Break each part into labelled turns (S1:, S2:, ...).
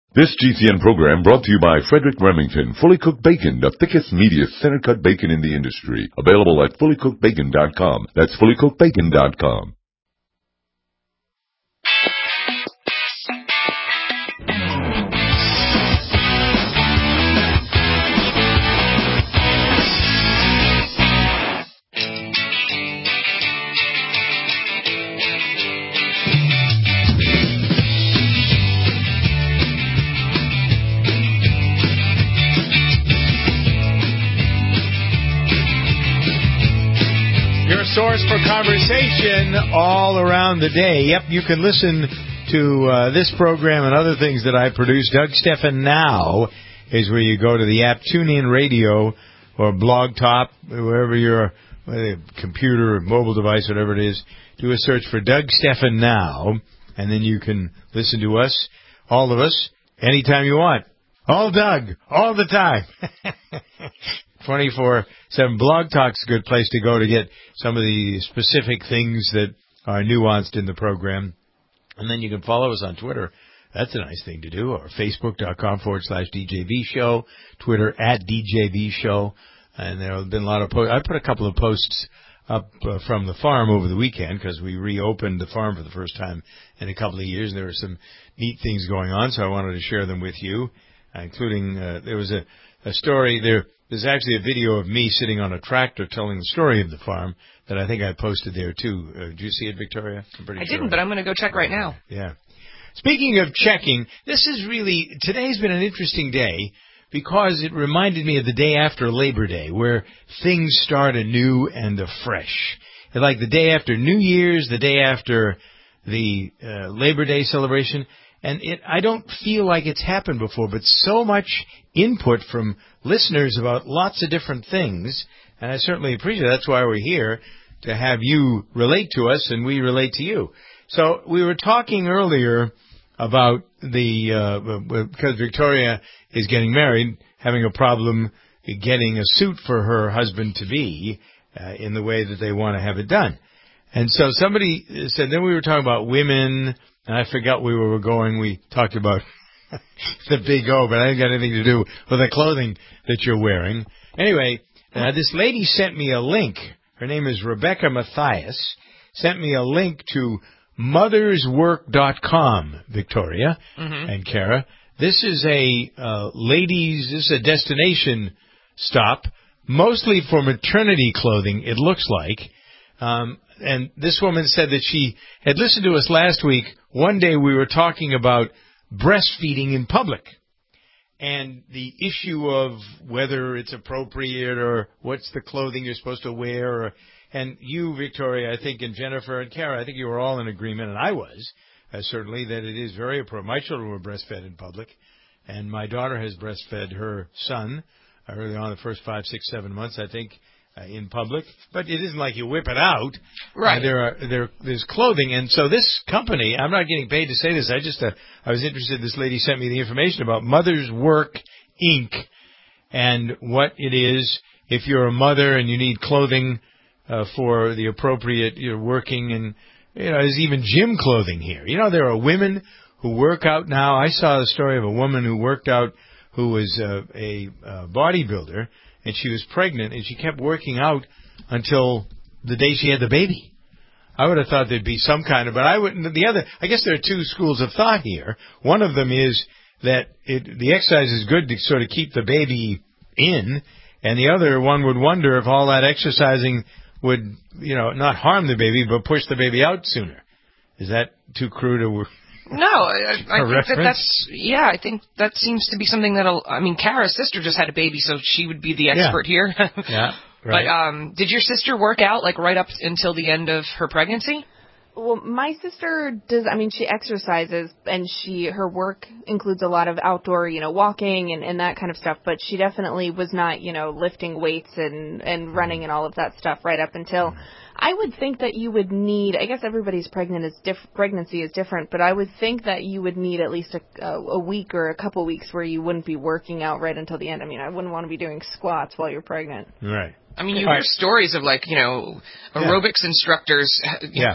S1: This GCN program brought to you by Frederick Remington, Fully Cooked Bacon, the thickest, meatiest, center-cut bacon in the industry. Available at fullycookedbacon.com. That's fullycookedbacon.com.
S2: Source for conversation all around the day. Yep, you can listen to this program and other things that I produce. Doug Stephan Now is where you go to the app, TuneIn Radio or Blog Top, wherever your computer or mobile device, whatever it is. Do a search for Doug Stephan Now, and then you can listen to us, all of us, anytime you want. All Doug, all the time. 24/7. Blog Talk's a good place to go to get some of the specific things that are nuanced in the program. And then you can follow us on Twitter. That's a nice thing to do. Or Facebook.com/DJV Show. Twitter @DJV Show. And there have been a lot of posts. I put a couple of posts up from the farm over the weekend because we reopened the farm for the first time in a couple of years. And there were some neat things going on, so I wanted to share them with you, including there was a story there. There's actually a video of me sitting on a tractor telling the story of the farm that I think I posted there, too. Did you see it, Victoria?
S3: I didn't, but I'm going to go check right now.
S2: Yeah. Speaking of checking, today's been an interesting day because it reminded me of the day after Labor Day, where things start anew and afresh. Like the day after New Year's, the day after the Labor Day celebration. And I don't feel like it's happened before, but so much input from listeners about lots of different things, and I certainly appreciate it. That's why we're here, to have you relate to us and we relate to you. So we were talking earlier about because Victoria is getting married, having a problem getting a suit for her husband-to-be in the way that they want to have it done. And so somebody said, then we were talking about women, and I forgot where we were going. We talked about the big O, but I didn't got anything to do with the clothing that you're wearing. Anyway, this lady sent me a link. Her name is Rebecca Matthias. Sent me a link to motherswork.com, Victoria and Kara. This is this is a destination stop, mostly for maternity clothing, it looks like. And this woman said that she had listened to us last week. One day we were talking about breastfeeding in public and the issue of whether it's appropriate or what's the clothing you're supposed to wear. And you, Victoria, I think, and Jennifer and Kara, I think you were all in agreement, and I was, certainly, that it is very appropriate. My children were breastfed in public, and my daughter has breastfed her son early on, the first 5, 6, 7 months, I think, in public, but it isn't like you whip it out.
S3: Right.
S2: There's clothing, and so this company, I'm not getting paid to say this. I was interested. This lady sent me the information about Mother's Work Inc. and what it is if you're a mother and you need clothing for the appropriate. You're working, and there's even gym clothing here. There are women who work out now. I saw the story of a woman who worked out who was a bodybuilder. And she was pregnant, and she kept working out until the day she had the baby. I would have thought there'd be some kind of, but I wouldn't. I guess there are two schools of thought here. One of them is that the exercise is good to sort of keep the baby in, and the other one would wonder if all that exercising would, not harm the baby, but push the baby out sooner. Is that too crude a
S3: No, I think I think that seems to be something Kara's sister just had a baby, so she would be the expert here.
S2: Yeah, right.
S3: But did your sister work out, right up until the end of her pregnancy?
S4: Well, my sister does, she exercises, and her work includes a lot of outdoor, walking and that kind of stuff, but she definitely was not, lifting weights and running and all of that stuff right up until, I would think that you would need, I guess everybody's pregnancy is different, but I would think that you would need at least a week or a couple weeks where you wouldn't be working out right until the end. I wouldn't want to be doing squats while you're pregnant.
S2: Right.
S3: You hear stories of, aerobics instructors,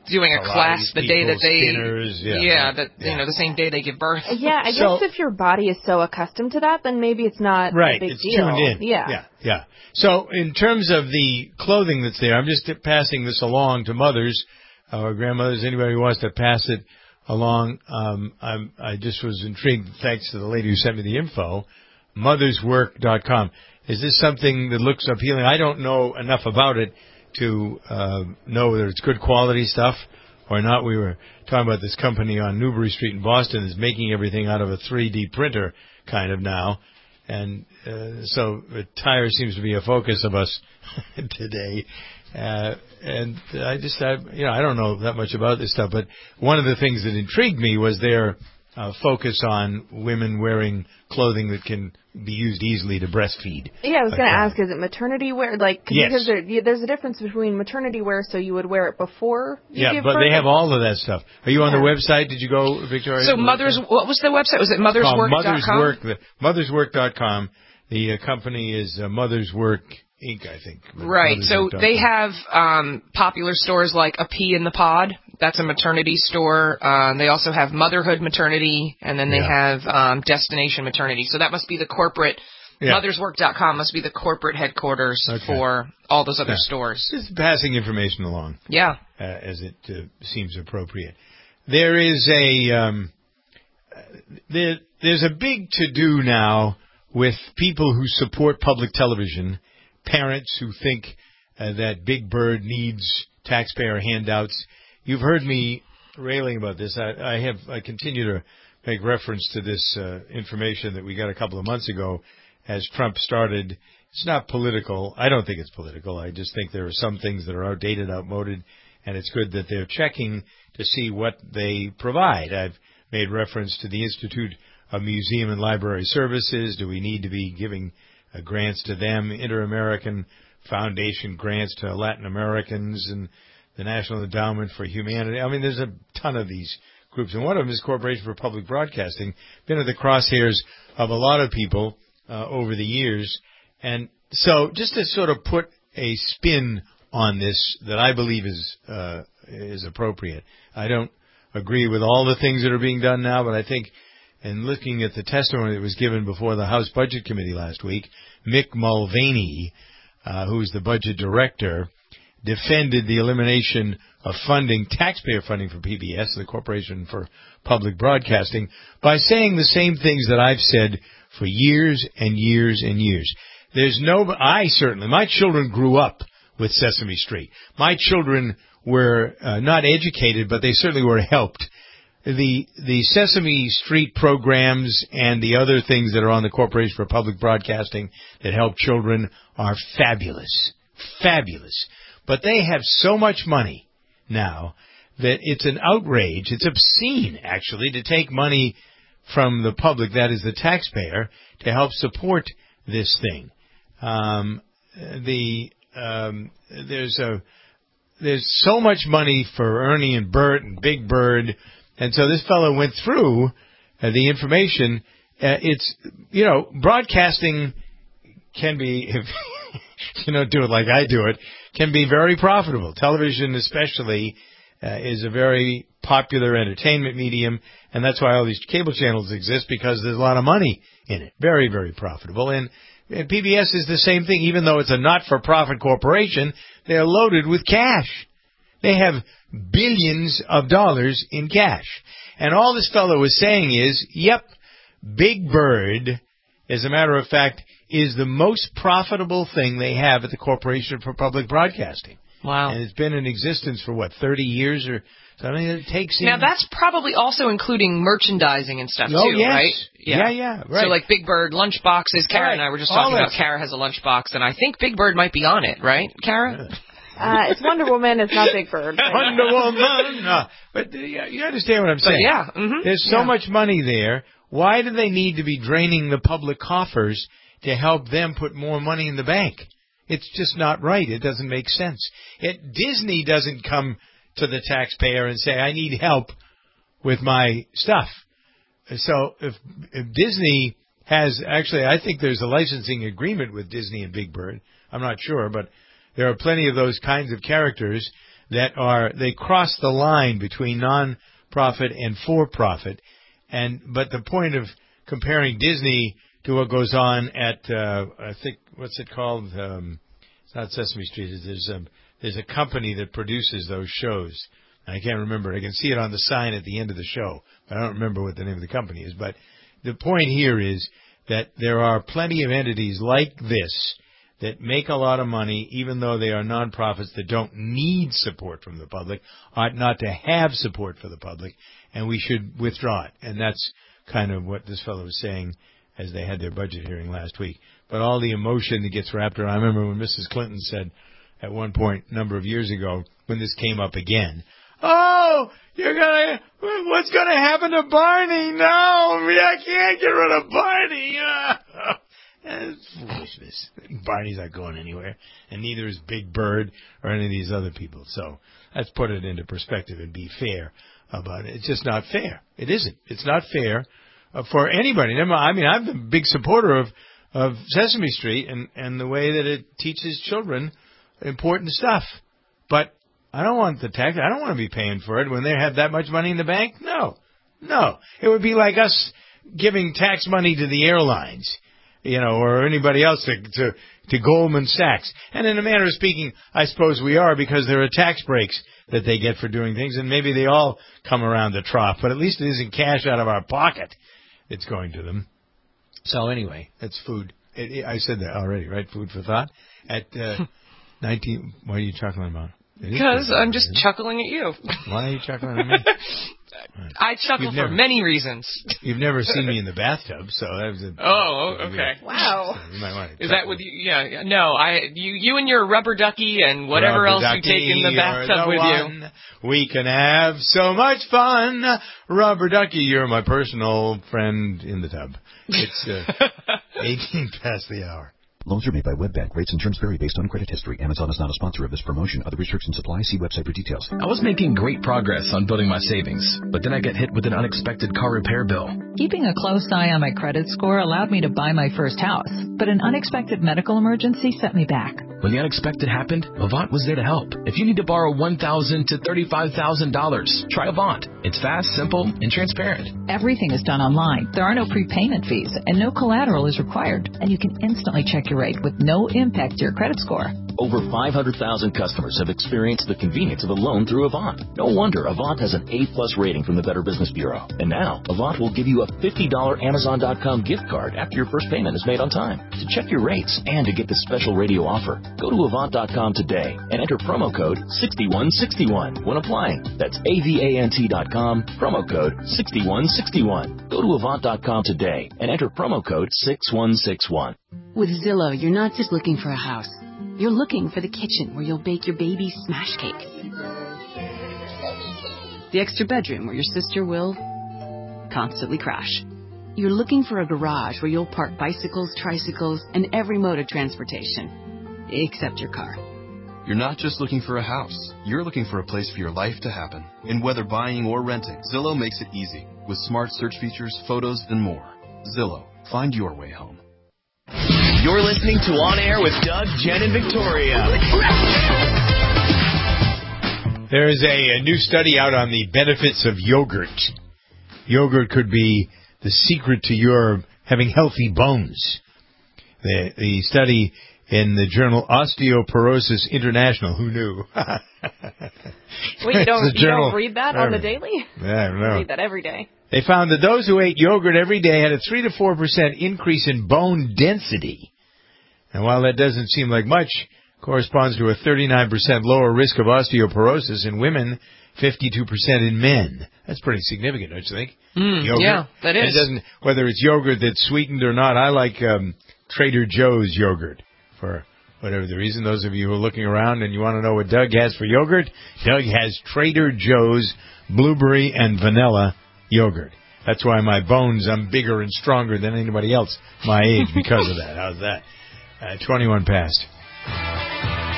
S3: doing a class the day that they,
S2: spinners,
S3: the same day they give birth.
S4: Yeah, I guess if your body is so accustomed to that, then maybe it's not a big
S2: it's
S4: deal.
S2: tuned in. Yeah. So in terms of the clothing that's there, I'm just passing this along to mothers or grandmothers, anybody who wants to pass it along. I just was intrigued, thanks to the lady who sent me the info, motherswork.com. Is this something that looks appealing? I don't know enough about it to know whether it's good quality stuff or not. We were talking about this company on Newbury Street in Boston is making everything out of a 3D printer kind of now. And so attire seems to be a focus of us today. And I don't know that much about this stuff, but one of the things that intrigued me was their focus on women wearing clothing that can be used easily to breastfeed.
S4: Yeah, I was going to ask, is it maternity wear? Because there's a difference between maternity wear, so you would wear it before you give birth.
S2: They have all of that stuff. Are you on the website? Did you go, Victoria?
S3: So what was the website? Was it motherswork.com?
S2: Motherswork.com. The company is Mothers Work Inc., I think.
S3: Right. So they have popular stores like A Pea in the Pod. That's a maternity store. They also have Motherhood Maternity, and then they have Destination Maternity. So that must be the corporate. Motherswork.com must be the corporate headquarters for all those other stores.
S2: Just passing information along.
S3: Yeah.
S2: As it seems appropriate. There is there's a big to-do now with people who support public television, parents who think that Big Bird needs taxpayer handouts. You've heard me railing about this. I continue to make reference to this information that we got a couple of months ago as Trump started. It's not political. I don't think it's political. I just think there are some things that are outdated, outmoded, and it's good that they're checking to see what they provide. I've made reference to the Institute of Museum and Library Services. Do we need to be giving grants to them? Inter-American Foundation grants to Latin Americans and the National Endowment for Humanity. I mean, there's a ton of these groups, and one of them is Corporation for Public Broadcasting. Been at the crosshairs of a lot of people over the years, and so just to sort of put a spin on this that I believe is appropriate. I don't agree with all the things that are being done now, but I think in looking at the testimony that was given before the House Budget Committee last week, Mick Mulvaney, who's the budget director, defended the elimination of funding, taxpayer funding for PBS, the Corporation for Public Broadcasting, by saying the same things that I've said for years and years and years. My children grew up with Sesame Street. My children were not educated, but they certainly were helped. The Sesame Street programs and the other things that are on the Corporation for Public Broadcasting that help children are fabulous. Fabulous. But they have so much money now that it's an outrage. It's obscene, actually, to take money from the public, that is the taxpayer, to help support this thing. There's so much money for Ernie and Bert and Big Bird, and so this fellow went through the information. Broadcasting can be, if you don't do it like I do it, can be very profitable. Television especially is a very popular entertainment medium, and that's why all these cable channels exist, because there's a lot of money in it. Very, very profitable. And PBS is the same thing. Even though it's a not-for-profit corporation, they're loaded with cash. They have billions of dollars in cash. And all this fellow is saying is, yep, Big Bird, as a matter of fact, is the most profitable thing they have at the Corporation for Public Broadcasting.
S3: Wow.
S2: And it's been in existence for, 30 years or something? It takes
S3: Now, that's probably also including merchandising and stuff, too, right?
S2: Yeah, right.
S3: So, like Big Bird lunchboxes. Kara and I were just talking about Kara has a lunchbox, and I think Big Bird might be on it, right, Kara?
S4: It's Wonder Woman. It's not Big Bird.
S2: Wonder Woman. No. But you understand what I'm saying.
S3: But yeah. Mm-hmm.
S2: There's so much money there. Why do they need to be draining the public coffers to help them put more money in the bank? It's just not right. It doesn't make sense. Disney doesn't come to the taxpayer and say, I need help with my stuff. So if Disney has, actually, I think there's a licensing agreement with Disney and Big Bird. I'm not sure, but there are plenty of those kinds of characters they cross the line between non-profit and for-profit. But the point of comparing Disney to what goes on at, I think, what's it called? It's not Sesame Street. There's a company that produces those shows. I can't remember. I can see it on the sign at the end of the show, but I don't remember what the name of the company is. But the point here is that there are plenty of entities like this that make a lot of money, even though they are nonprofits that don't need support from the public, ought not to have support for the public, and we should withdraw it. And that's kind of what this fellow was saying as they had their budget hearing last week. But all the emotion that gets wrapped around, I remember when Mrs. Clinton said at one point a number of years ago when this came up again, "Oh, what's gonna happen to Barney? No, I can't get rid of Barney." It's foolishness. Barney's not going anywhere, and neither is Big Bird or any of these other people. So let's put it into perspective and be fair about it. It's just not fair. It isn't. It's not fair for anybody. I mean, I'm a big supporter of Sesame Street and the way that it teaches children important stuff. But I don't want the tax. I don't want to be paying for it when they have that much money in the bank. No. It would be like us giving tax money to the airlines, or anybody else to Goldman Sachs. And in a manner of speaking, I suppose we are, because there are tax breaks that they get for doing things, and maybe they all come around the trough, but at least it isn't cash out of our pocket that's going to them. So anyway, that's food. I said that already, right? Food for thought. At 19, what are you chuckling about?
S3: Because I'm just chuckling at you.
S2: Why are you chuckling at me?
S3: I chuckle for many reasons.
S2: You've never seen me in the bathtub, so that was
S3: okay.
S4: Wow.
S2: So you might want to.
S3: Is that with you? Yeah. No, you and your rubber ducky and whatever else you take in the bathtub with you.
S2: We can have so much fun. Rubber ducky, you're my personal friend in the tub. It's 18 past the hour.
S5: Loans are made by WebBank. Rates and terms vary based on credit history. Amazon is not a sponsor of this promotion. Other restrictions apply. See website for details.
S6: I was making great progress on building my savings, but then I got hit with an unexpected car repair bill.
S7: Keeping a close eye on my credit score allowed me to buy my first house, but an unexpected medical emergency set me back.
S6: When the unexpected happened, Avant was there to help. If you need to borrow $1,000 to $35,000, try Avant. It's fast, simple, and transparent.
S7: Everything is done online. There are no prepayment fees, and no collateral is required. And you can instantly check your rate with no impact to your credit score.
S8: Over 500,000 customers have experienced the convenience of a loan through Avant. No wonder Avant has an A+ rating from the Better Business Bureau. And now, Avant will give you a $50 Amazon.com gift card after your first payment is made on time. To check your rates and to get this special radio offer, go to Avant.com today and enter promo code 6161 when applying. That's AVANT.com, promo code 6161. Go to Avant.com today and enter promo code 6161.
S9: With Zillow, you're not just looking for a house. You're looking for the kitchen where you'll bake your baby's smash cake. The extra bedroom where your sister will constantly crash. You're looking for a garage where you'll park bicycles, tricycles, and every mode of transportation, except your car.
S10: You're not just looking for a house. You're looking for a place for your life to happen. And whether buying or renting, Zillow makes it easy with smart search features, photos, and more. Zillow, find your way home.
S11: You're listening to On Air with Doug, Jen, and Victoria.
S2: There is a new study out on the benefits of yogurt. Yogurt could be the secret to your having healthy bones. The study in the journal Osteoporosis International. Who knew?
S4: Wait, you don't read that on the daily?
S2: Yeah, I don't know.
S4: I read that every day.
S2: They found that those who ate yogurt every day had a 3 to 4% increase in bone density. And while that doesn't seem like much, corresponds to a 39% lower risk of osteoporosis in women, 52% in men. That's pretty significant, don't you think? Yogurt.
S3: Yeah, that is.
S2: It doesn't, whether it's yogurt that's sweetened or not. I like Trader Joe's yogurt for whatever the reason. Those of you who are looking around and you want to know what Doug has for yogurt, Doug has Trader Joe's blueberry and vanilla yogurt. That's why my bones, I'm bigger and stronger than anybody else my age because of that. How's that? 21 past.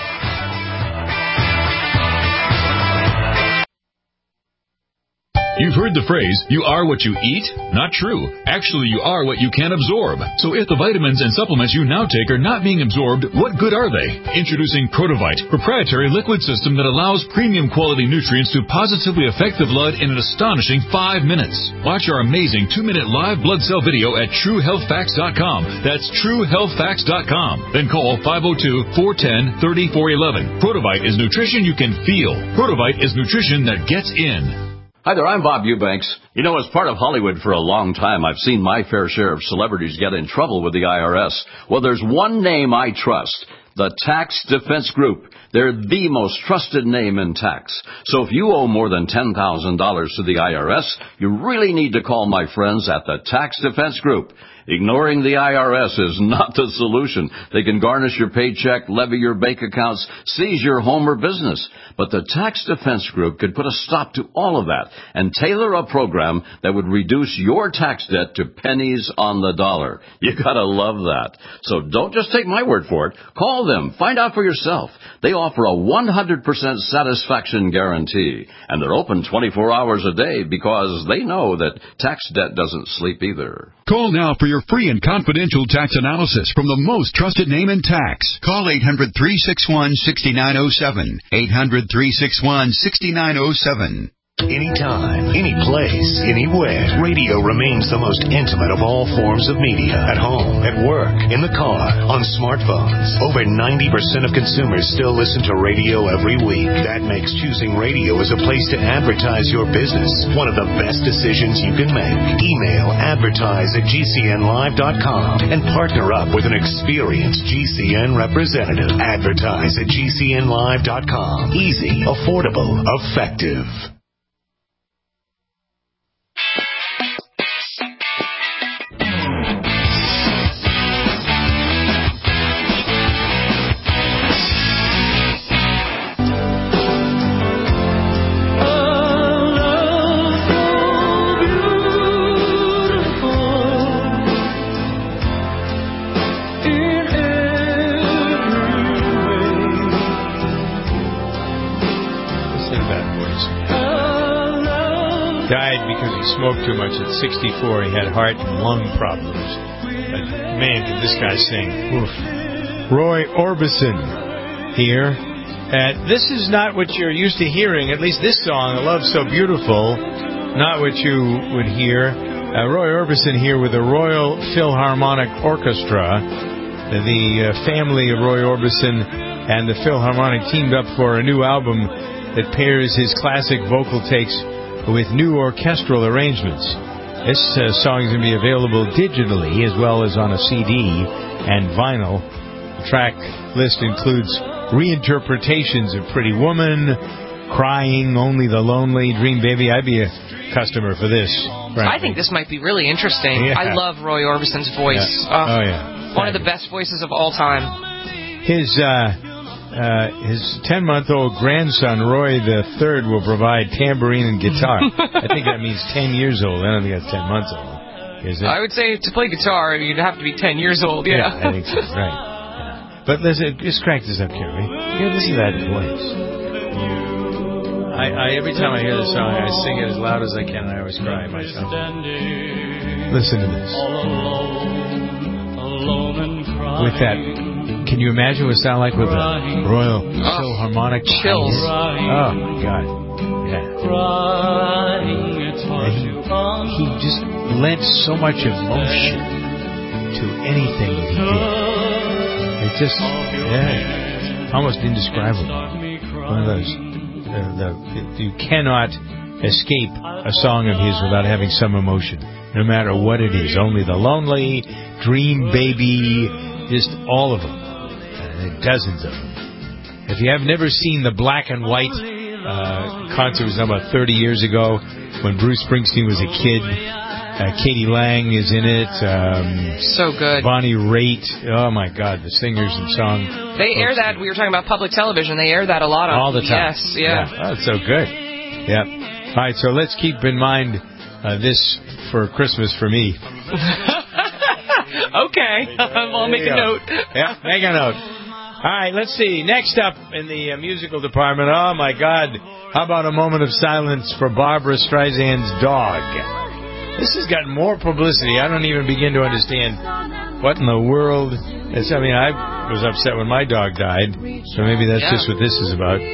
S1: You
S12: You've heard the phrase, you are what you eat? Not true. Actually, you are what you can absorb. So if the vitamins and supplements you now take are not being absorbed, what good are they? Introducing Protovite, proprietary liquid system that allows premium quality nutrients to positively affect the blood in an astonishing 5 minutes. Watch our amazing 2-minute live blood cell video at TrueHealthFacts.com. That's TrueHealthFacts.com. Then call 502-410-3411. Protovite is nutrition you can feel. Protovite is nutrition that gets in.
S13: Hi there, I'm Bob Eubanks. You know, as part of Hollywood for a long time, I've seen my fair share of celebrities get in trouble with the IRS. Well, there's one name I trust, the Tax Defense Group. They're the most trusted name in tax. So if you owe more than $10,000 to the IRS, you really need to call my friends at the Tax Defense Group. Ignoring the IRS is not the solution. They can garnish your paycheck, levy your bank accounts, seize your home or business. But the Tax Defense Group could put a stop to all of that and tailor a program that would reduce your tax debt to pennies on the dollar. You gotta love that. So don't just take my word for it. Call them. Find out for yourself. They offer a 100% satisfaction guarantee. And they're open 24 hours a day because they know that tax debt doesn't sleep either.
S14: Call now for your free and confidential tax analysis from the most trusted name in tax. Call 800-361-6907. 800-361-6907.
S15: Anytime, any place, anywhere, radio remains the most intimate of all forms of media. At home, at work, in the car, on smartphones. Over 90% of consumers still listen to radio every week. That makes choosing radio as a place to advertise your business one of the best decisions you can make. Email advertise@gcnlive.com and partner up with an experienced GCN representative. Advertise@gcnlive.com. Easy, affordable, effective.
S2: Died because he smoked too much at 64. He had heart and lung problems. But man, did this guy sing. Oof. Roy Orbison here. This is not what you're used to hearing, at least this song, Love So Beautiful, not what you would hear. Roy Orbison here with the Royal Philharmonic Orchestra. The family of Roy Orbison and the Philharmonic teamed up for a new album that pairs his classic vocal takes with new orchestral arrangements. This song is going to be available digitally as well as on a CD and vinyl. The track list includes reinterpretations of Pretty Woman, Crying, Only the Lonely, Dream Baby. I'd be a customer for this. Frankly.
S3: I think this might be really interesting.
S2: Yeah.
S3: I love Roy Orbison's voice.
S2: Yeah. Yeah.
S3: One of the best voices of all time.
S2: His 10-month-old grandson, Roy III, will provide tambourine and guitar. I think that means 10 years old. I don't think that's 10 months old. Is it?
S3: I would say to play guitar, you'd have to be 10 years old, yeah.
S2: I think so, right. Yeah. But listen, just crank this up, can we? Yeah, listen to that voice. Every time I hear the song, I sing it as loud as I can. I always cry myself. Listen to this. With that... Can you imagine what it sounded like with a Royal Philharmonic?
S3: Chills.
S2: Oh, my God. Yeah. He just lent so much emotion to anything that he did. It's just, almost indescribable. One of those, you cannot escape a song of his without having some emotion, no matter what it is. Only the Lonely, Dream Baby, just all of them. Dozens of them. If you have never seen the black and white concert, it was about 30 years ago when Bruce Springsteen was a kid. Katie Lang is in it.
S3: So good.
S2: Bonnie Raitt. Oh, my God, the singers and song.
S3: They air that. We were talking about public television. They air that a lot.
S2: All the time.
S3: Yes, yeah.
S2: Oh, that's so good. Yeah. All right, so let's keep in mind this for Christmas for me.
S3: Okay. I'll make a note.
S2: Yeah, make a note. All right, let's see. Next up in the musical department, oh, my God, how about a moment of silence for Barbra Streisand's dog? This has gotten more publicity. I don't even begin to understand what in the world. I was upset when my dog died, so maybe that's just what this is about.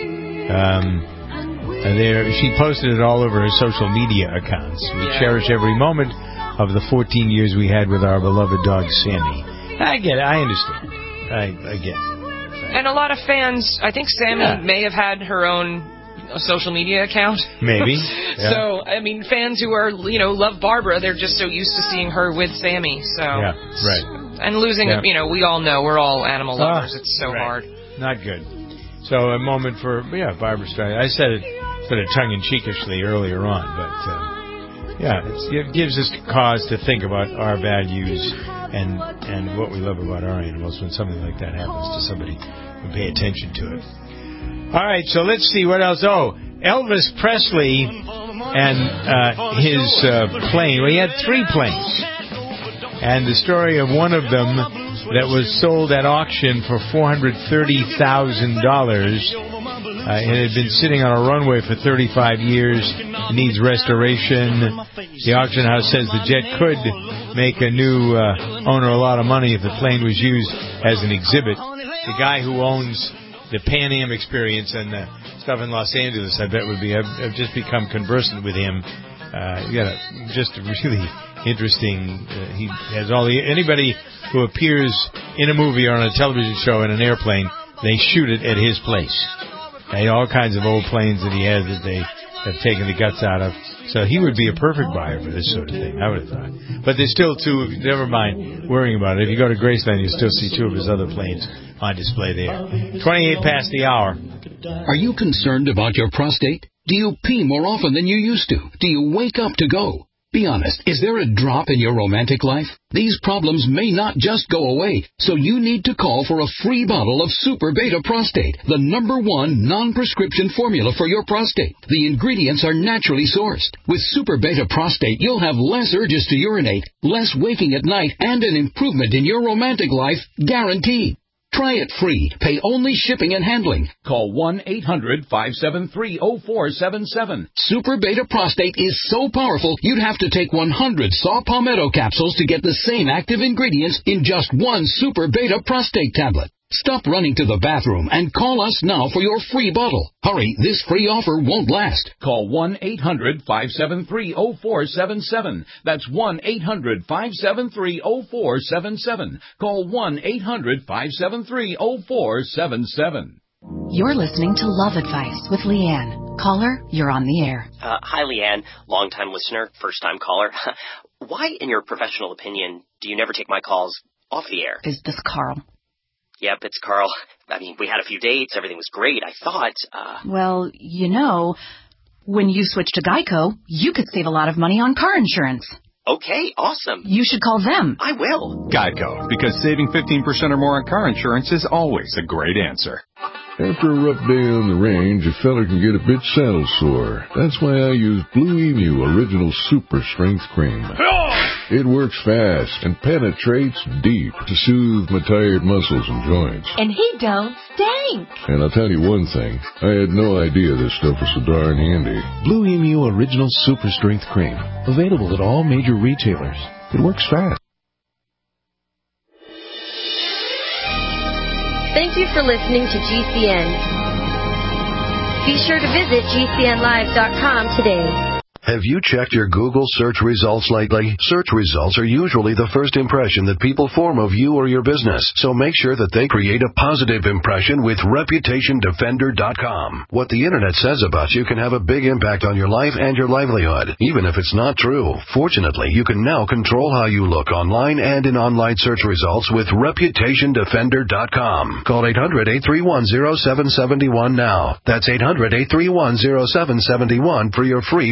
S2: She posted it all over her social media accounts. We cherish every moment of the 14 years we had with our beloved dog, Sammy. I get it. I understand. I get it.
S3: And a lot of fans, I think Sammy may have had her own social media account.
S2: Maybe.
S3: So, I mean, fans who are, love Barbara, they're just so used to seeing her with Sammy. So. Yeah, right. And losing, we all know, we're all animal lovers. It's so hard. Not
S2: good. So, a moment for, Barbra Streisand. I said it sort of tongue-in-cheekishly earlier on, but, it gives us cause to think about our values and what we love about our animals when something like that happens to somebody and pay attention to it. All right, so let's see what else. Oh, Elvis Presley and his plane. Well, he had 3 planes. And the story of one of them that was sold at auction for $430,000. It had been sitting on a runway for 35 years. It needs restoration. The auction house says the jet could make a new owner a lot of money if the plane was used as an exhibit. The guy who owns the Pan Am experience and the stuff in Los Angeles, I bet would be. I've just become conversant with him. You got just a really interesting. He has anybody who appears in a movie or on a television show in an airplane, they shoot it at his place. All kinds of old planes that he has that they have taken the guts out of. So he would be a perfect buyer for this sort of thing, I would have thought. But there's still 2, never mind worrying about it. If you go to Graceland, you'll still see 2 of his other planes on display there. 28 past the hour.
S14: Are you concerned about your prostate? Do you pee more often than you used to? Do you wake up to go? Be honest, is there a drop in your romantic life? These problems may not just go away, so you need to call for a free bottle of Super Beta Prostate, the #1 non-prescription formula for your prostate. The ingredients are naturally sourced. With Super Beta Prostate, you'll have less urges to urinate, less waking at night, and an improvement in your romantic life guaranteed. Try it free. Pay only shipping and handling. Call 1-800-573-0477. Super Beta Prostate is so powerful, you'd have to take 100 Saw Palmetto capsules to get the same active ingredients in just 1 Super Beta Prostate tablet. Stop running to the bathroom and call us now for your free bottle. Hurry, this free offer won't last. Call 1-800-573-0477. That's 1-800-573-0477. Call 1-800-573-0477.
S16: You're listening to Love Advice with Leanne. Caller, you're on the air.
S17: Hi, Leanne. Long-time listener, first-time caller. Why, in your professional opinion, do you never take my calls off the air?
S16: Is this Carl?
S17: Yep, it's Carl. I mean, we had a few dates. Everything was great. I thought,
S16: Well, when you switch to Geico, you could save a lot of money on car insurance.
S17: Okay, awesome.
S16: You should call them.
S17: I will.
S18: Geico, because saving 15% or more on car insurance is always a great answer.
S19: After a rough day on the range, a fella can get a bit saddle sore. That's why I use Blue Emu Original Super Strength Cream. It works fast and penetrates deep to soothe my tired muscles and joints.
S20: And he don't stink.
S19: And I'll tell you one thing, I had no idea this stuff was so darn handy.
S21: Blue Emu Original Super Strength Cream. Available at all major retailers. It works fast.
S20: Thank you for listening to GCN. Be sure to visit GCNlive.com today.
S22: Have you checked your Google search results lately? Search results are usually the first impression that people form of you or your business, so make sure that they create a positive impression with ReputationDefender.com. What the Internet says about you can have a big impact on your life and your livelihood, even if it's not true. Fortunately, you can now control how you look online and in online search results with ReputationDefender.com. Call 800-831-0771 now. That's 800-831-0771 for your free Reputation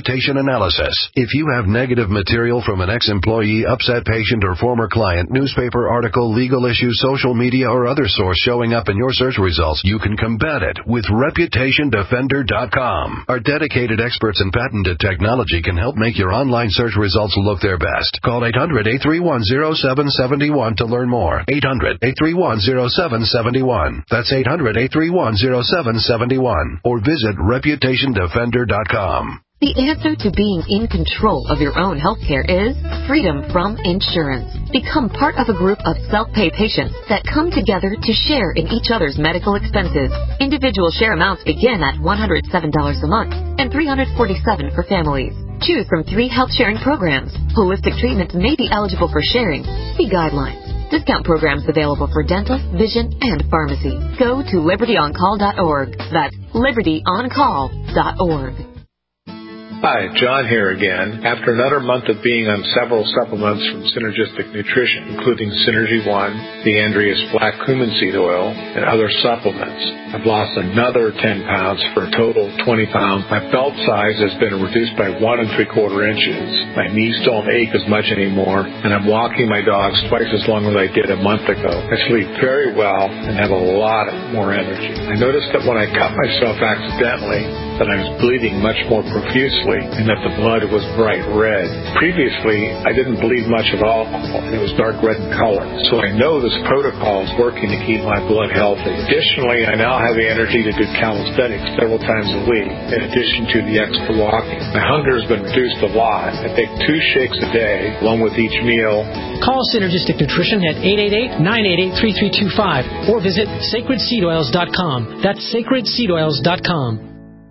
S22: reputation analysis. If you have negative material from an ex-employee, upset patient, or former client, newspaper article, legal issue, social media, or other source showing up in your search results, you can combat it with ReputationDefender.com. Our dedicated experts and patented technology can help make your online search results look their best. Call 800-831-0771 to learn more. 800-831-0771. That's 800-831-0771. Or visit ReputationDefender.com.
S5: The answer to being in control of your own healthcare is freedom from insurance. Become part of a group of self-pay patients that come together to share in each other's medical expenses. Individual share amounts begin at $107 a month and $347 for families. Choose from 3 health-sharing programs. Holistic treatments may be eligible for sharing. See guidelines. Discount programs available for dental, vision, and pharmacy. Go to libertyoncall.org. That's libertyoncall.org.
S6: Hi, John here again. After another month of being on several supplements from Synergistic Nutrition, including Synergy One, the Andreas Black Cumin Seed Oil, and other supplements, I've lost another 10 pounds for a total of 20 pounds. My belt size has been reduced by 1 3/4 inches. My knees don't ache as much anymore, and I'm walking my dogs twice as long as I did a month ago. I sleep very well and have a lot more energy. I noticed that when I cut myself accidentally, that I was bleeding much more profusely and that the blood was bright red. Previously, I didn't bleed much at all, and it was dark red in color. So I know this protocol is working to keep my blood healthy. Additionally, I now have the energy to do calisthenics several times a week, in addition to the extra walking. My hunger has been reduced a lot. I take 2 shakes a day, along with each meal.
S23: Call Synergistic Nutrition at 888-988-3325 or visit sacredseedoils.com. That's sacredseedoils.com.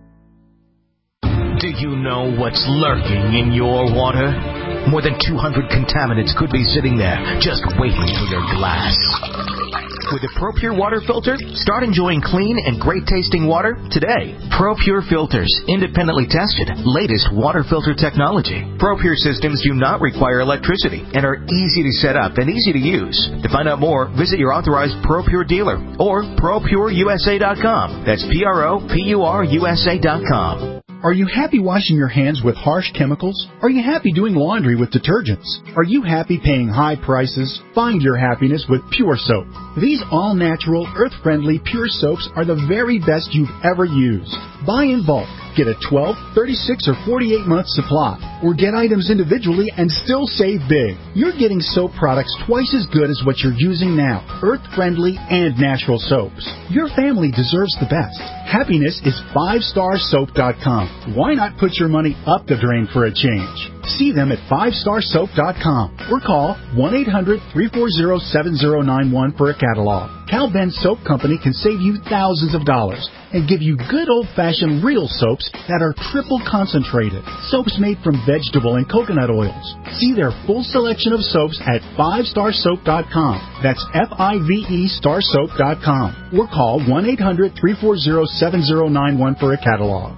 S24: Do you know what's lurking in your water? More than 200 contaminants could be sitting there, just waiting for your glass. With a ProPure water filter, start enjoying clean and great-tasting water today. ProPure filters, independently tested, latest water filter technology. ProPure systems do not require electricity and are easy to set up and easy to use. To find out more, visit your authorized ProPure dealer or ProPureUSA.com. That's ProPureUSA.com.
S25: Are you happy washing your hands with harsh chemicals? Are you happy doing laundry with detergents? Are you happy paying high prices? Find your happiness with Pure Soap. These all-natural, earth-friendly Pure Soaps are the very best you've ever used. Buy in bulk. Get a 12, 36, or 48-month supply, or get items individually and still save big. You're getting soap products twice as good as what you're using now, earth-friendly and natural soaps. Your family deserves the best. Happiness is 5starsoap.com. Why not put your money up the drain for a change? See them at 5starsoap.com or call 1-800-340-7091 for a catalog. Cal Ben Soap Company can save you thousands of dollars and give you good old-fashioned real soaps that are triple concentrated. Soaps made from vegetable and coconut oils. See their full selection of soaps at 5starsoap.com. That's F-I-V-E starsoap.com. Or call 1-800-340-7091 for a catalog.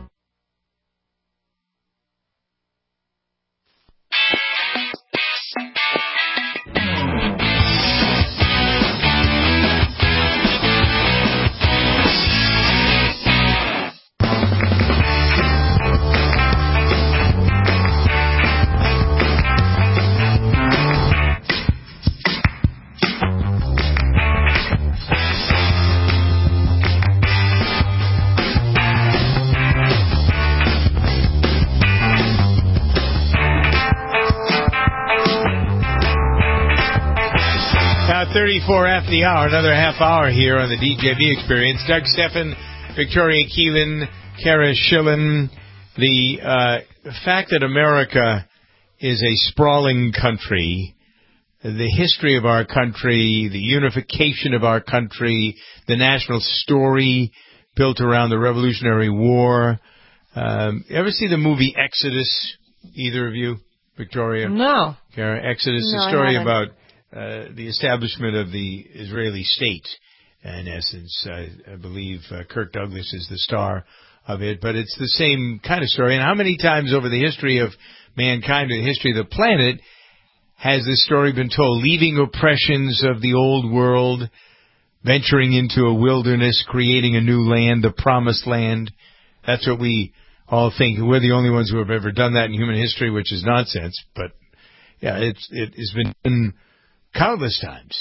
S2: Now 34 after the hour, another half hour here on the DJB Experience. Doug Stephan, Victoria Keelan, Kara Schillen. The fact that America is a sprawling country, the history of our country, the unification of our country, the national story built around the Revolutionary War. Ever see the movie Exodus? Either of you? Victoria?
S3: No.
S2: Kara, Exodus,
S3: No,
S2: a story
S3: I haven't.
S2: about the establishment of the Israeli state, in essence. I believe Kirk Douglas is the star of it, but it's the same kind of story. And how many times over the history of mankind, or the history of the planet, has this story been told? Leaving oppressions of the old world, venturing into a wilderness, creating a new land, the promised land. That's what we all think we're the only ones who have ever done that in human history, which is nonsense. But yeah, it's been done countless times.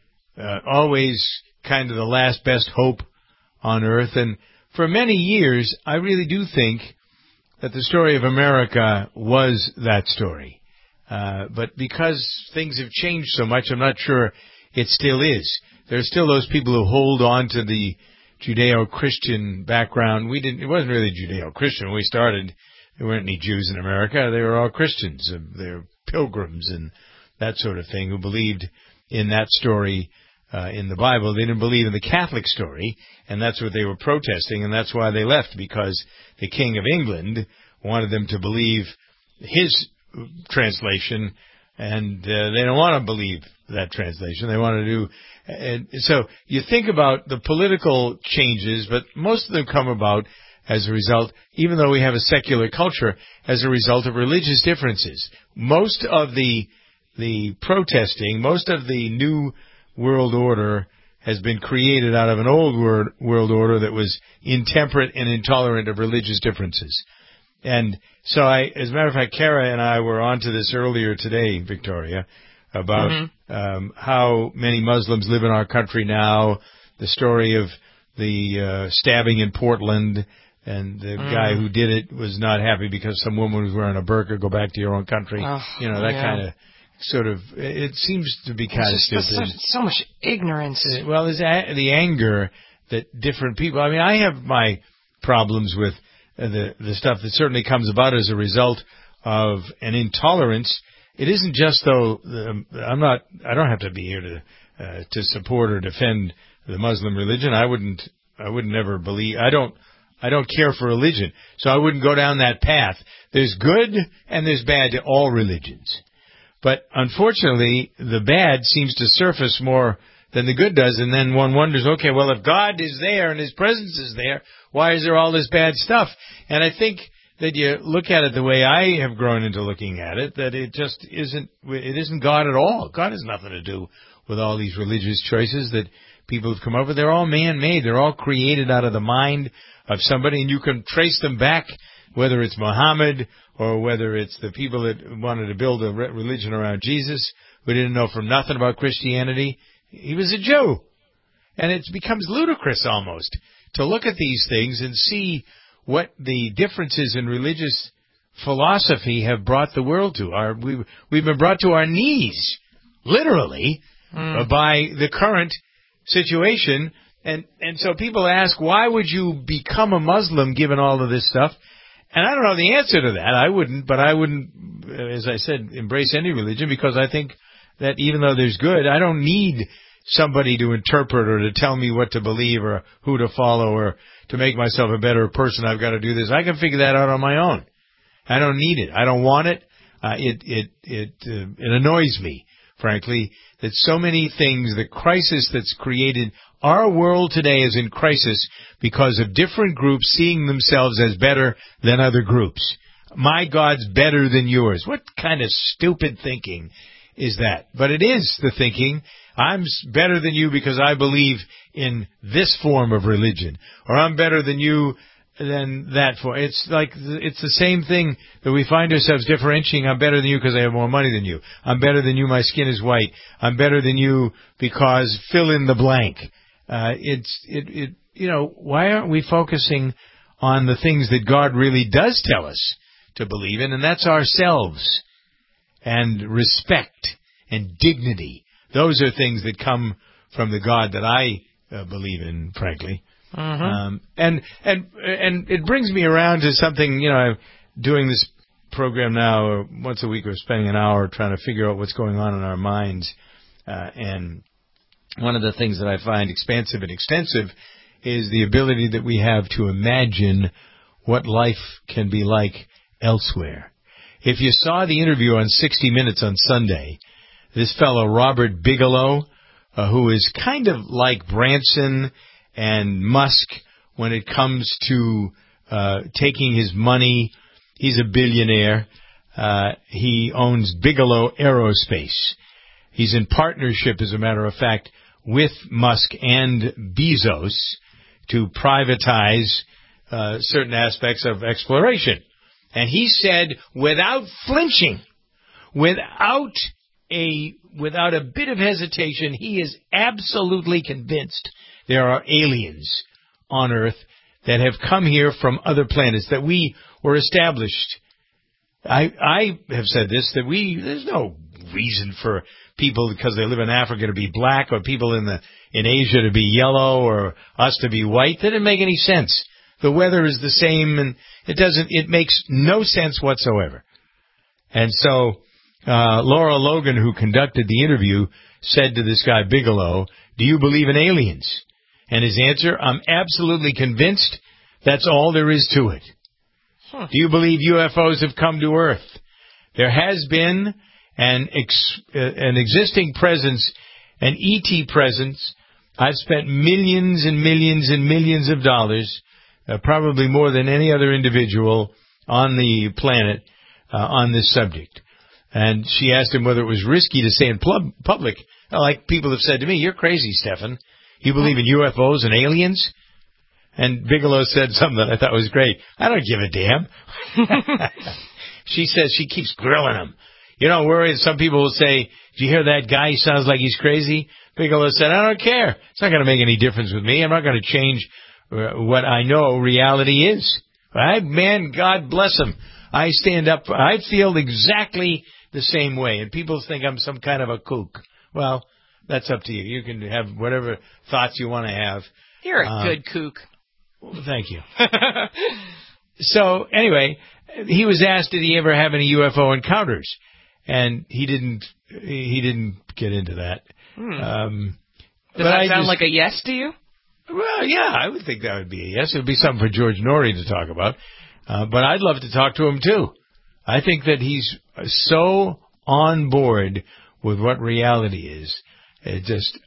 S2: Always kind of the last best hope on earth. And for many years, I really do think that the story of America was that story. But because things have changed so much, I'm not sure it still is. There are still those people who hold on to the Judeo-Christian background. It wasn't really Judeo-Christian when we started. There weren't any Jews in America. They were all Christians. They were pilgrims and that sort of thing who believed in that story in the Bible. They didn't believe in the Catholic story, and that's what they were protesting, and that's why they left, because the King of England wanted them to believe his translation, and they don't want to believe that translation. They want to do... And so you think about the political changes, but most of them come about as a result, even though we have a secular culture, as a result of religious differences. Most of the protesting, most of the new world order has been created out of an old world order that was intemperate and intolerant of religious differences. And so as a matter of fact, Kara and I were onto this earlier today, Victoria, about how many Muslims live in our country now, the story of the stabbing in Portland, and the guy who did it was not happy because some woman was wearing a burqa. Go back to your own country. Kind of sort of, it seems to be kind of stupid.
S3: So much ignorance.
S2: Well, there's the anger that different people, I mean, I have my problems with the stuff that certainly comes about as a result of an intolerance. It isn't just though, I don't have to be here to support or defend the Muslim religion. I wouldn't never believe, I don't care for religion, so I wouldn't go down that path. There's good and there's bad to all religions. But unfortunately, the bad seems to surface more than the good does, and then one wonders, okay, well, if God is there and His presence is there, why is there all this bad stuff? And I think that you look at it the way I have grown into looking at it, that it just isn't God at all. God has nothing to do with all these religious choices that people have come up with. They're all man-made. They're all created out of the mind of somebody, and you can trace them back, whether it's Muhammad or whether it's the people that wanted to build a religion around Jesus, who didn't know from nothing about Christianity. He was a Jew. And it becomes ludicrous almost to look at these things and see what the differences in religious philosophy have brought the world to. We've been brought to our knees, literally, by the current situation. And so people ask, why would you become a Muslim given all of this stuff? And I don't know the answer to that. I wouldn't, as I said, embrace any religion, because I think that even though there's good, I don't need somebody to interpret or to tell me what to believe or who to follow or to make myself a better person. I've got to do this. I can figure that out on my own. I don't need it. I don't want it. It annoys me, frankly, that so many things, the crisis that's created, our world today is in crisis because of different groups seeing themselves as better than other groups. My God's better than yours. What kind of stupid thinking is that? But it is the thinking. I'm better than you because I believe in this form of religion, or I'm better than you than that form. It's like, it's the same thing that we find ourselves differentiating. I'm better than you because I have more money than you. I'm better than you, my skin is white. I'm better than you because fill in the blank. Why aren't we focusing on the things that God really does tell us to believe in, and that's ourselves, and respect and dignity. Those are things that come from the God that I believe in, frankly. And it brings me around to something, I'm doing this program now once a week. We're spending an hour trying to figure out what's going on in our minds. And one of the things that I find expansive and extensive is the ability that we have to imagine what life can be like elsewhere. If you saw the interview on 60 Minutes on Sunday, this fellow Robert Bigelow, who is kind of like Branson and Musk when it comes to taking his money. He's a billionaire. He owns Bigelow Aerospace. He's in partnership, as a matter of fact, with Musk and Bezos to privatize certain aspects of exploration. And he said, without flinching, without a bit of hesitation, he is absolutely convinced there are aliens on Earth that have come here from other planets, that we were established. I have said this, that there's no reason for people, because they live in Africa, to be black, or people in Asia to be yellow, or us to be white. That didn't make any sense. The weather is the same, and it makes no sense whatsoever. And so, Laura Logan, who conducted the interview, said to this guy Bigelow, "Do you believe in aliens?" And his answer, "I'm absolutely convinced that's all there is to it." Do you believe UFOs have come to Earth? There has been an existing presence, an ET presence. I've spent millions and millions and millions of dollars, probably more than any other individual on the planet, on this subject. And she asked him whether it was risky to say in public, like people have said to me, "You're crazy, Stephan. You believe in UFOs and aliens?" And Bigelow said something that I thought was great. "I don't give a damn." She says she keeps grilling him. "You don't worry. Some people will say, 'Do you hear that guy? He sounds like he's crazy.'" Bigelow said, "I don't care. It's not going to make any difference with me. I'm not going to change what I know reality is." Man, God bless him. I stand up. I feel exactly the same way. And people think I'm some kind of a kook. Well, that's up to you. You can have whatever thoughts you want to have.
S3: You're a good kook.
S2: Well, thank you. So, anyway, he was asked, did he ever have any UFO encounters? And he didn't get into that.
S3: Does that sound like a yes to you?
S2: Well, yeah, I would think that would be a yes. It would be something for George Norrie to talk about. But I'd love to talk to him, too. I think that he's so on board with what reality is. It just...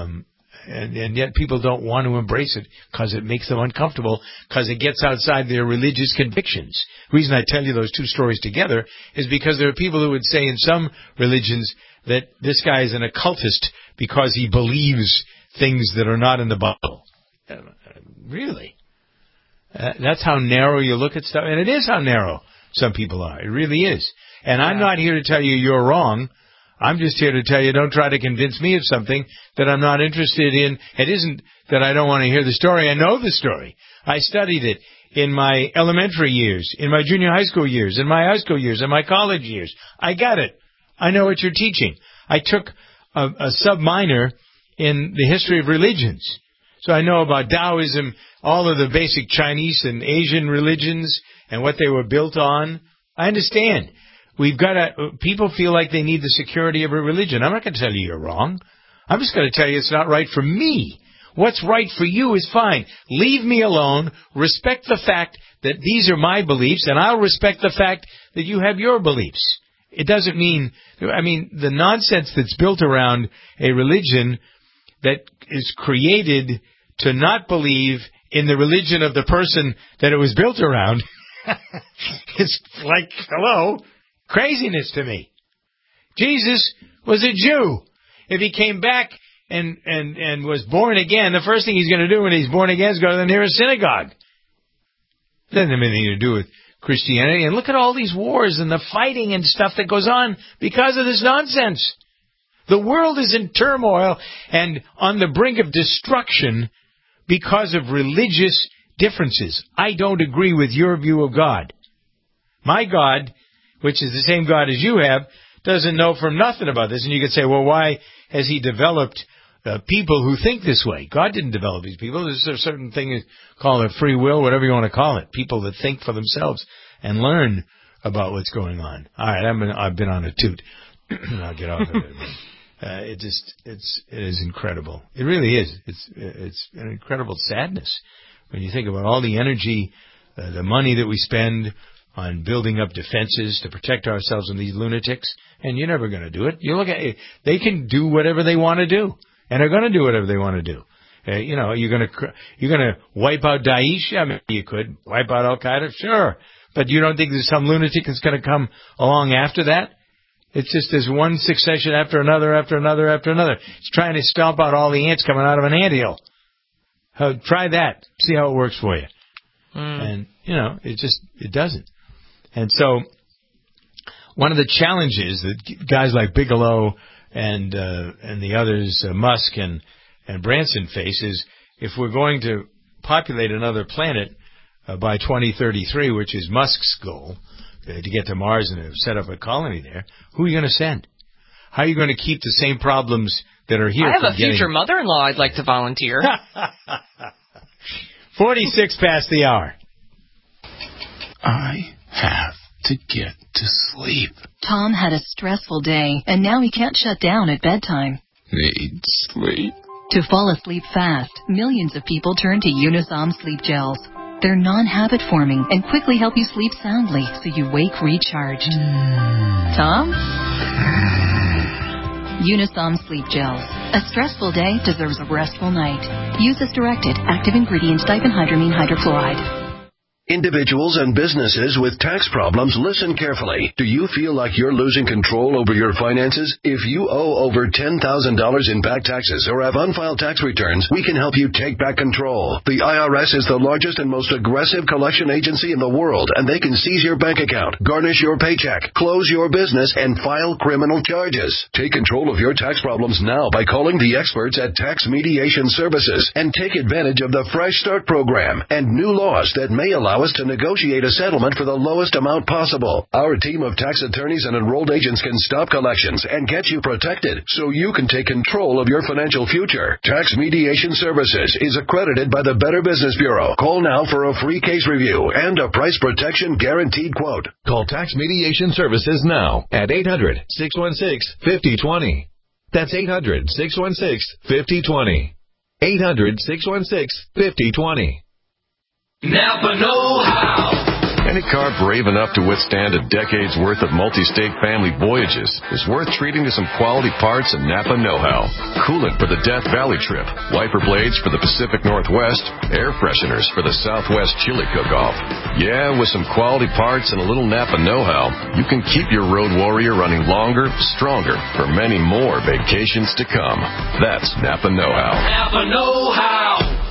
S2: And yet people don't want to embrace it because it makes them uncomfortable, because it gets outside their religious convictions. The reason I tell you those two stories together is because there are people who would say in some religions that this guy is an occultist because he believes things that are not in the Bible. Really? That's how narrow you look at stuff. And it is how narrow some people are. It really is. And I'm not here to tell you you're wrong. I'm just here to tell you, don't try to convince me of something that I'm not interested in. It isn't that I don't want to hear the story. I know the story. I studied it in my elementary years, in my junior high school years, in my high school years, in my college years. I got it. I know what you're teaching. I took a sub-minor in the history of religions. So I know about Taoism, all of the basic Chinese and Asian religions and what they were built on. I understand. People feel like they need the security of a religion. I'm not going to tell you you're wrong. I'm just going to tell you it's not right for me. What's right for you is fine. Leave me alone. Respect the fact that these are my beliefs, and I'll respect the fact that you have your beliefs. It doesn't mean, the nonsense that's built around a religion that is created to not believe in the religion of the person that it was built around is like, hello, craziness to me. Jesus was a Jew. If he came back and was born again, the first thing he's going to do when he's born again is go to the nearest synagogue. It doesn't have anything to do with Christianity. And look at all these wars and the fighting and stuff that goes on because of this nonsense. The world is in turmoil and on the brink of destruction because of religious differences. I don't agree with your view of God. My God, which is the same God as you have, doesn't know from nothing about this. And you could say, well, why has he developed people who think this way? God didn't develop these people. There's a certain thing called a free will, whatever you want to call it. People that think for themselves and learn about what's going on. All right, I've been on a toot. I'll get off of it. It is incredible. It really is. It's an incredible sadness when you think about all the energy, the money that we spend on building up defenses to protect ourselves from these lunatics, and you're never going to do it. You look at it, they can do whatever they want to do, and they're going to do whatever they want to do. You're going to wipe out Daesh? I mean, you could wipe out Al Qaeda, sure, but you don't think there's some lunatic that's going to come along after that? It's just there's one succession after another, after another, after another. It's trying to stomp out all the ants coming out of an anthill. Try that. See how it works for you. And, it doesn't. And so one of the challenges that guys like Bigelow and the others, Musk and Branson face is if we're going to populate another planet by 2033, which is Musk's goal, to get to Mars and to set up a colony there, who are you going to send? How are you going to keep the same problems that are here?
S3: I have a future mother-in-law I'd like to volunteer.
S2: 46 past the hour.
S7: I have to get to sleep.
S16: Tom had a stressful day, and now he can't shut down at bedtime.
S7: Need sleep.
S16: To fall asleep fast, millions of people turn to Unisom sleep gels. They're non-habit forming and quickly help you sleep soundly so you wake recharged. Tom? Unisom sleep gels. A stressful day deserves a restful night. Use as directed. Active ingredients diphenhydramine hydrochloride.
S22: Individuals and businesses with tax problems, listen carefully. Do you feel like you're losing control over your finances? If you owe over $10,000 in back taxes or have unfiled tax returns, we can help you take back control. The IRS is the largest and most aggressive collection agency in the world, and they can seize your bank account, garnish your paycheck, close your business, and file criminal charges. Take control of your tax problems now by calling the experts at Tax Mediation Services and take advantage of the Fresh Start program and new laws that may allow us to negotiate a settlement for the lowest amount possible. Our team of tax attorneys and enrolled agents can stop collections and get you protected so you can take control of your financial future. Tax Mediation Services is accredited by the Better Business Bureau. Call now for a free case review and a price protection guaranteed quote.
S8: Call Tax Mediation Services now at 800-616-5020. That's 800-616-5020. 800-616-5020.
S9: Napa know-how.
S10: Any car brave enough to withstand a decade's worth of multi-state family voyages is worth treating to some quality parts and Napa know-how. Coolant for the Death Valley trip, wiper blades for the Pacific Northwest, air fresheners for the Southwest chili cook-off. Yeah, with some quality parts and a little Napa know-how, you can keep your road warrior running longer, stronger, for many more vacations to come. That's Napa know-how.
S9: Napa know-how.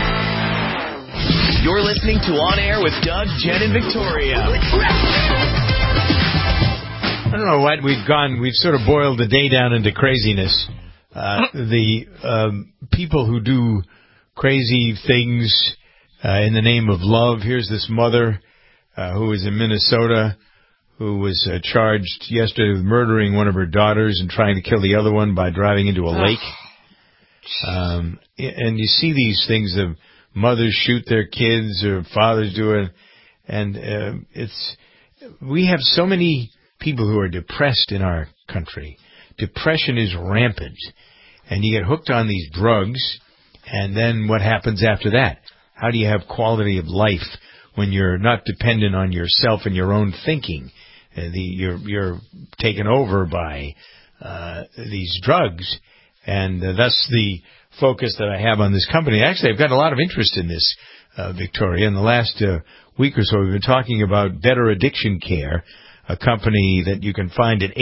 S11: You're listening to On Air with Doug, Jen, and Victoria.
S2: I don't know what we've sort of boiled the day down into craziness. The people who do crazy things in the name of love. Here's this mother who was in Minnesota who was charged yesterday with murdering one of her daughters and trying to kill the other one by driving into a lake. And you see these things of mothers shoot their kids or fathers do it, and we have so many people who are depressed in our country. Depression is rampant, and you get hooked on these drugs, and then what happens after that? How do you have quality of life when you're not dependent on yourself and your own thinking? You're taken over by these drugs, and thus the focus that I have on this company. Actually, I've got a lot of interest in this, Victoria. In the last week or so, we've been talking about Better Addiction Care, a company that you can find at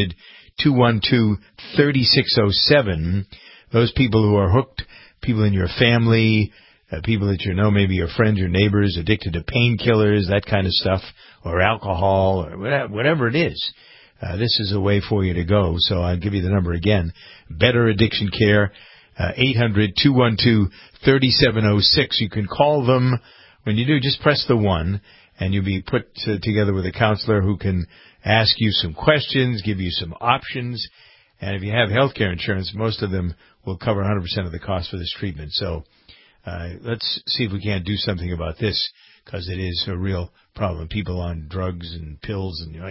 S2: 800-212-3607. Those people who are hooked, people in your family, people that you know, maybe your friends, your neighbors, addicted to painkillers, that kind of stuff, or alcohol, or whatever it is. This is a way for you to go. So I'll give you the number again. Better Addiction Care. 800-212-3706. You can call them. When you do, just press the 1, and you'll be put together with a counselor who can ask you some questions, give you some options. And if you have health care insurance, most of them will cover 100% of the cost for this treatment. So let's see if we can't do something about this, because it is a real problem. People on drugs and pills. And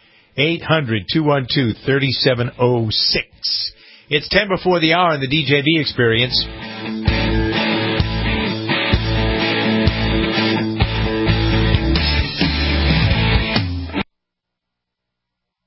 S2: 800-212-3706. It's 10 before the hour in the DJB Experience.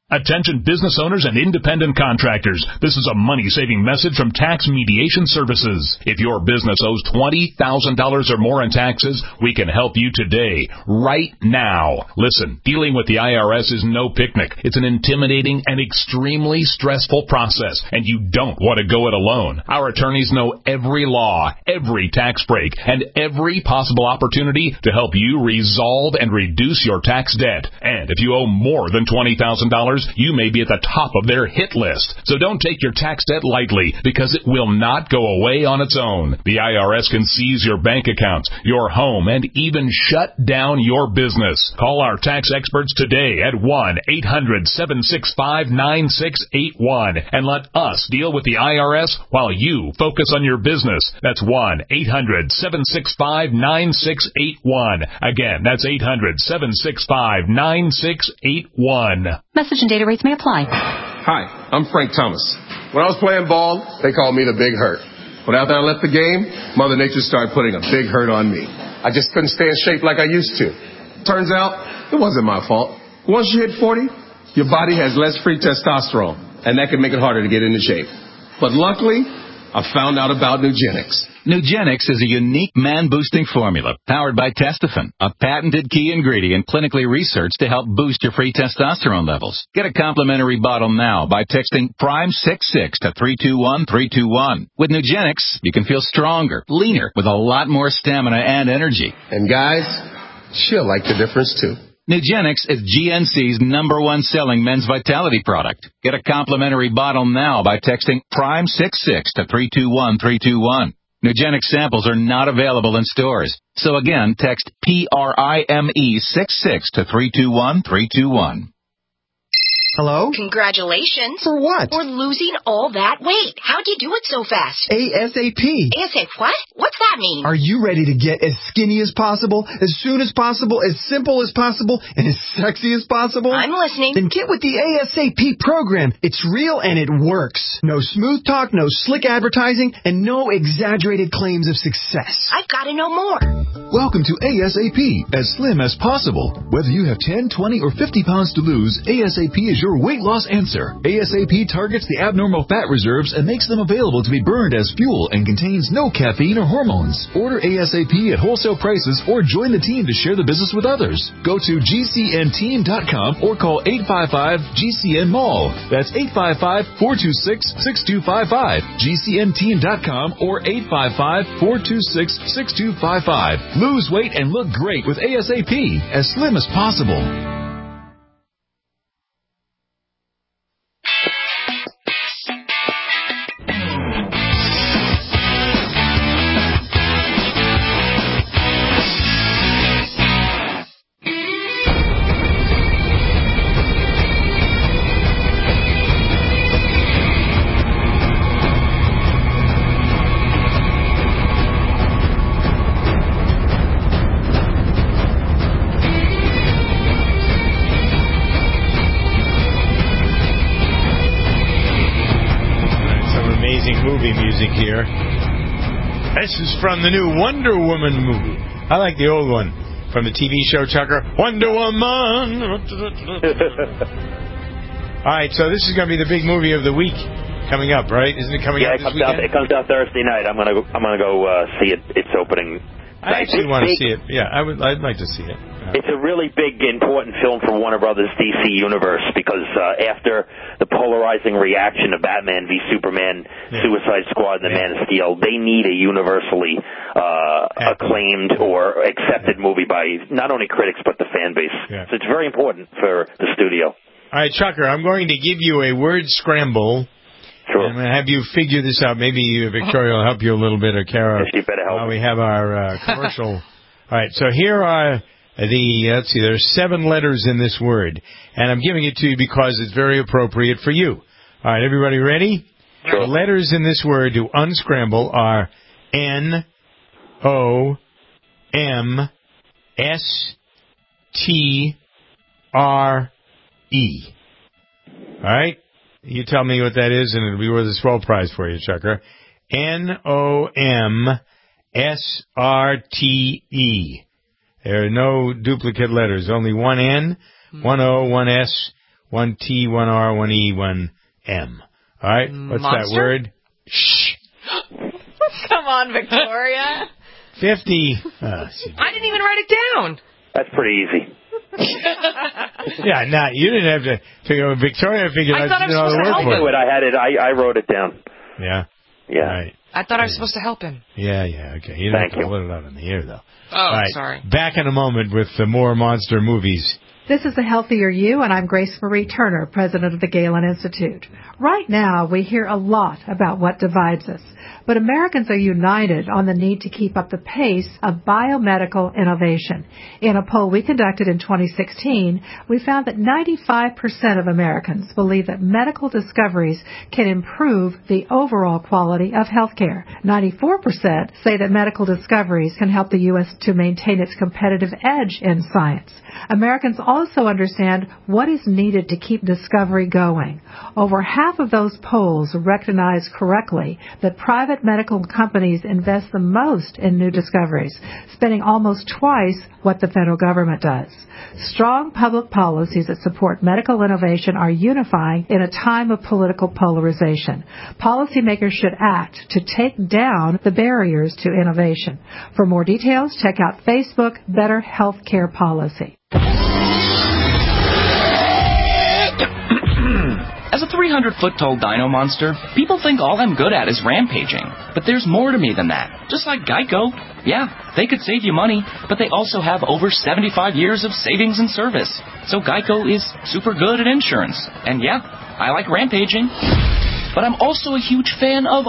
S1: Attention business owners and independent contractors. This is a money-saving message from Tax Mediation Services. If your business owes $20,000 or more in taxes, we can help you today, right now. Listen, dealing with the IRS is no picnic. It's an intimidating and extremely stressful process, and you don't want to go it alone. Our attorneys know every law, every tax break, and every possible opportunity to help you resolve and reduce your tax debt. And if you owe more than $20,000, you may be at the top of their hit list. So don't take your tax debt lightly, because it will not go away on its own. The IRS can seize your bank accounts, your home, and even shut down your business. Call our tax experts today at 1-800-765-9681 and let us deal with the IRS while you focus on your business. That's 1-800-765-9681. Again, that's 800-765-9681.
S16: Message and data rates may apply.
S4: Hi, I'm Frank Thomas. When I was playing ball, they called me the Big Hurt. But after I left the game, Mother Nature started putting a big hurt on me. I just couldn't stay in shape like I used to. Turns out, it wasn't my fault. Once you hit 40, your body has less free testosterone, and that can make it harder to get into shape. But luckily, I found out about Nugenix.
S12: Nugenix is a unique man-boosting formula powered by Testofen, a patented key ingredient clinically researched to help boost your free testosterone levels. Get a complimentary bottle now by texting PRIME66 to 321321. With Nugenix, you can feel stronger, leaner, with a lot more stamina and energy.
S4: And guys, she'll like the difference too.
S12: Nugenix is GNC's #1 selling men's vitality product. Get a complimentary bottle now by texting PRIME66 to 321321. Nugenix samples are not available in stores. So again, text PRIME66 to 321321.
S13: Hello?
S15: Congratulations.
S13: For what?
S15: For losing all that weight. How'd you do it so fast?
S13: ASAP.
S15: ASAP what? What's that mean?
S13: Are you ready to get as skinny as possible, as soon as possible, as simple as possible, and as sexy as possible?
S15: I'm listening.
S13: Then get with the ASAP program. It's real and it works. No smooth talk, no slick advertising, and no exaggerated claims of success.
S15: I've got to know more.
S26: Welcome to ASAP, as slim as possible. Whether you have 10, 20, or 50 pounds to lose, ASAP is your weight loss answer. ASAP targets the abnormal fat reserves and makes them available to be burned as fuel and contains no caffeine or hormones. Order ASAP at wholesale prices or join the team to share the business with others. Go to GCNteam.com or call 855-GCN-MALL. That's 855-426-6255. GCNteam.com or 855-426-6255. Lose weight and look great with ASAP, as slim as possible. Music here. This is from the new Wonder Woman movie. I like the old one from the TV show, Chucker. Wonder Woman. All right, so this is going to be the big movie of the week coming up, right? Isn't it coming out this weekend?
S27: It comes out Thursday night. I'm gonna go see it. Its opening.
S2: I actually want to see it. Yeah, I'd like to see it.
S27: It's a really big, important film for Warner Brothers DC Universe because after the polarizing reaction of Batman v Superman, Suicide Squad, and The Man of Steel, they need a universally acclaimed or accepted movie by not only critics but the fan base. Yeah. So it's very important for the studio.
S2: All right, Chucker, I'm going to give you a word scramble. Sure. I'm going to have you figure this out. Maybe Victoria will help you a little bit, or Kara.
S27: Yes, you better help.
S2: While we have our commercial. All right, so here are let's see, there's 7 letters in this word, and I'm giving it to you because it's very appropriate for you. All right, everybody ready?
S27: Sure.
S2: The letters in this word to unscramble are N, O, M, S, T, R, E. All right? You tell me what that is, and it'll be worth a swell prize for you, Chucker. N-O-M-S-R-T-E. There are no duplicate letters. Only one N, one O, one S, one T, one R, one E, one M. All right? What's
S3: Monster?
S2: that word? Shh.
S5: Come on, Victoria.
S2: 50.
S3: I didn't even write it down.
S27: That's pretty easy.
S2: Yeah, you didn't have to figure out. Victoria figured out.
S3: I thought I was supposed to help him.
S27: I had it. I wrote it down.
S2: Yeah?
S27: Yeah.
S2: Right.
S3: I thought I was supposed to help him.
S2: Yeah, okay. You didn't have to let it out in the air, though.
S3: Oh,
S2: All right.
S3: sorry.
S2: Back in a moment with more monster movies.
S14: This is The Healthier You, and I'm Grace Marie Turner, president of the Galen Institute. Right now, we hear a lot about what divides us, but Americans are united on the need to keep up the pace of biomedical innovation. In a poll we conducted in 2016, we found that 95% of Americans believe that medical discoveries can improve the overall quality of healthcare. 94% say that medical discoveries can help the U.S. to maintain its competitive edge in science. Americans also understand what is needed to keep discovery going. Over half of those polls recognize correctly that private medical companies invest the most in new discoveries, spending almost twice what the federal government does. Strong public policies that support medical innovation are unifying in a time of political polarization. Policymakers should act to take down the barriers to innovation. For more details, check out Facebook Better Healthcare Policy.
S17: As a 300-foot-tall dino monster, people think all I'm good at is rampaging. But there's more to me than that. Just like Geico. Yeah, they could save you money, but they also have over 75 years of savings and service. So Geico is super good at insurance. And yeah, I like rampaging. But I'm also a huge fan of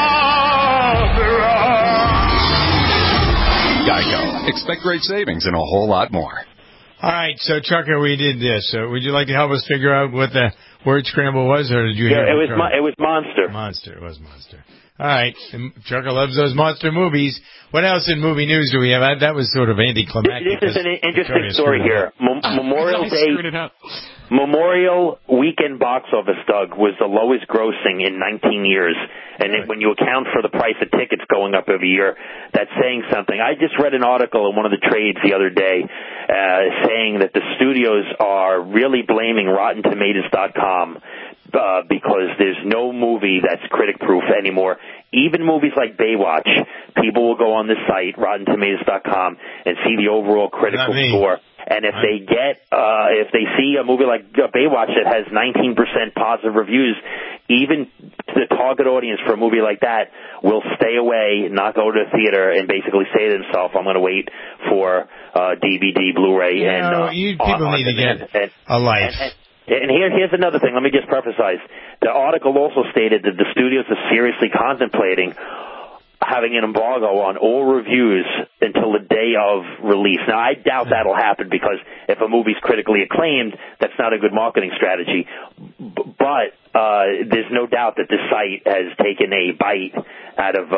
S18: Geico. Expect great savings and a whole lot more.
S2: All right, so Chucker, we did this. So would you like to help us figure out what the word scramble was, or did you hear
S27: it? It was monster.
S2: Monster. It was monster. All right, Chucker loves those monster movies. What else in movie news do we have? That was sort of anticlimactic.
S27: This is an interesting story here. Memorial Day. Memorial Weekend box office, Doug, was the lowest grossing in 19 years. And when you account for the price of tickets going up every year, that's saying something. I just read an article in one of the trades the other day saying that the studios are really blaming RottenTomatoes.com because there's no movie that's critic-proof anymore. Even movies like Baywatch, people will go on this site, RottenTomatoes.com, and see the overall critical score. And if if they see a movie like Baywatch that has 19% positive reviews, even the target audience for a movie like that will stay away, not go to the theater, and basically say to themselves, I'm going to wait for DVD, Blu-ray,
S2: people need to get a life.
S27: And here's another thing. Let me just preface. The article also stated that the studios are seriously contemplating having an embargo on all reviews until the day of release. Now, I doubt that'll happen because if a movie's critically acclaimed, that's not a good marketing strategy. But there's no doubt that this site has taken a bite out of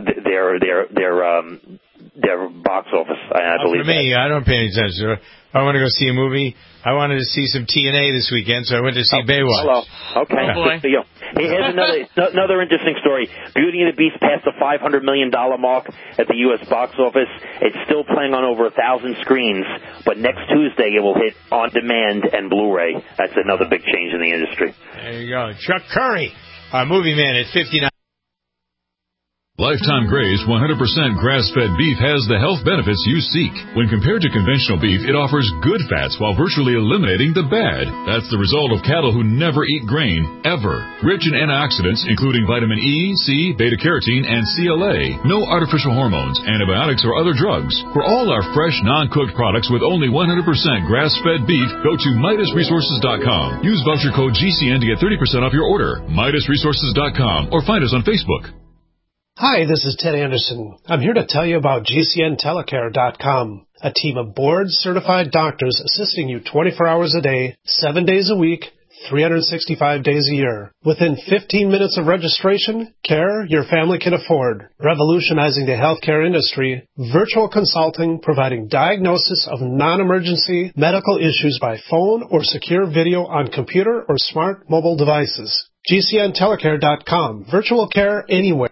S27: their box office. I believe.
S2: For me, I don't pay any attention. I want to go see a movie. I wanted to see some TNA this weekend, so I went to see Baywatch.
S27: Hello. Okay.
S3: Oh, boy.
S27: Here's another interesting story. Beauty and the Beast passed the $500 million mark at the U.S. box office. It's still playing on over 1,000 screens, but next Tuesday it will hit on demand and Blu-ray. That's another big change in the industry.
S2: There you go. Chuck Curry, our movie man at 59.
S26: Lifetime Graze 100% grass-fed beef has the health benefits you seek. When compared to conventional beef, it offers good fats while virtually eliminating the bad. That's the result of cattle who never eat grain, ever. Rich in antioxidants, including vitamin E, C, beta-carotene, and CLA. No artificial hormones, antibiotics, or other drugs. For all our fresh, non-cooked products with only 100% grass-fed beef, go to MidasResources.com. Use voucher code GCN to get 30% off your order. MidasResources.com or find us on Facebook.
S19: Hi, this is Ted Anderson. I'm here to tell you about GCNTelecare.com, a team of board-certified doctors assisting you 24 hours a day, 7 days a week, 365 days a year. Within 15 minutes of registration, care your family can afford. Revolutionizing the healthcare industry, virtual consulting providing diagnosis of non-emergency medical issues by phone or secure video on computer or smart mobile devices. GCNTelecare.com, virtual care anywhere.